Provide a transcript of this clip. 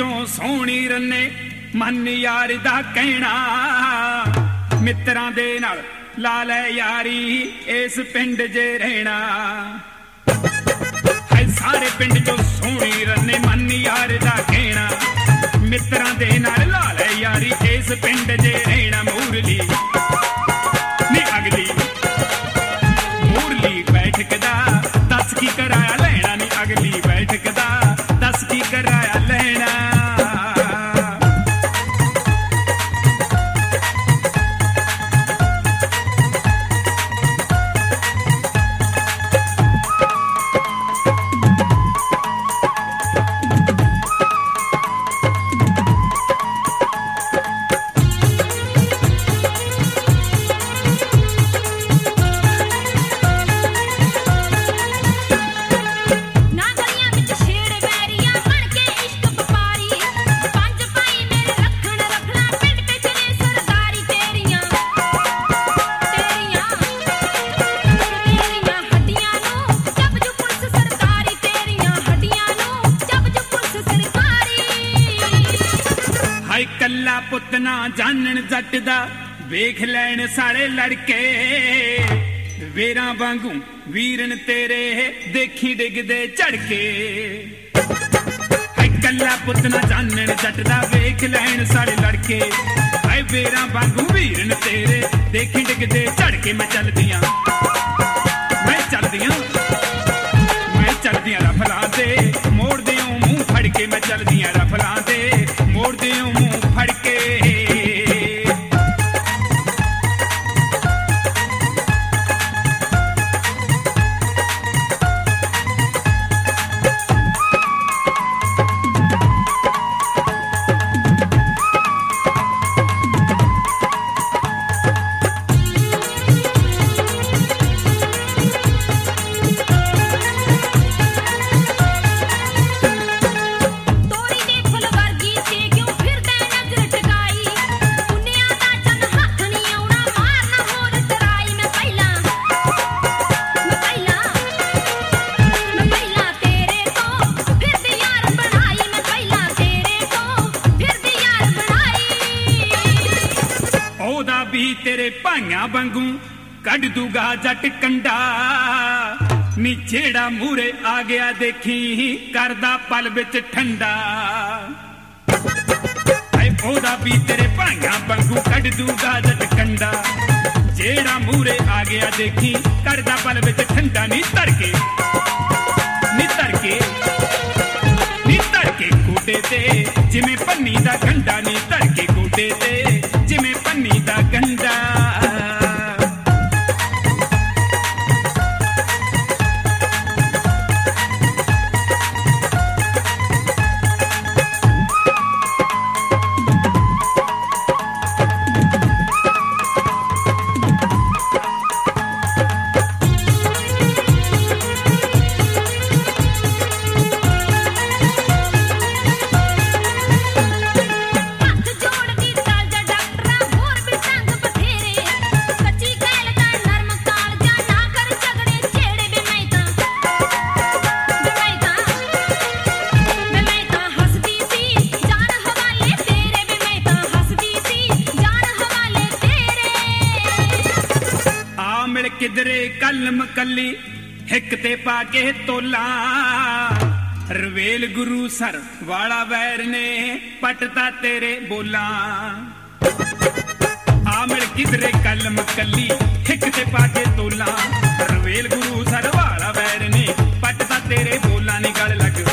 चों सोहनी रन्ने मन यार दा कहना मित्रां दे नाल ला लै यारी इस पिंड जे रहना है सारे पिंड चों सोहनी रन्ने मन यार दा कहना मित्रां दे नाल ला लै यारी इस पिंड जे रहना मूरली नी अगली मूरली बैठक दा दस की कराया लेना नी अगली बैठक दा दस की कराया लेना कल्ला पुत ना जानन जट दा वेख लैन सारे लड़के वेरां वांगू वीरन तेरे देखी डिगदे झड़के है कल्ला पुत ना जानन जट दा वेख लैन सारे लड़के है वेरां वांगू वीरन तेरे देखी डिगदे झड़के मैं चलदियां रफलां दे मोड़ दिओ मुंह फड़ के मैं चलदियां रफलां दे मोड़ दिओ मुंह फड़ के तेरे भाइयां वांगू कढ दूगा जट कंडा नी जेड़ा मूरे आ गया देखी करदा पल विच ठंडा ओदा भी तेरे भाइयां वांगू कढ दूगा जट कंडा जेड़ा मूरे आ गया देखी करदा पल विच ठंडा नी धड़के गोडे ते जिवें पन्नी दा गंडा नी धड़के गोडे ते जिवें पन्नी दा गंडा किधरे कलम कली हिक ते पाके तोला रवेल गुरु सर वाला वैर ने पटता तेरे बोला आमिर किधरे कलम कली हिक ते पाके तोला रवेल गुरु सर वाला वैर ने पटता तेरे बोला नी गल लग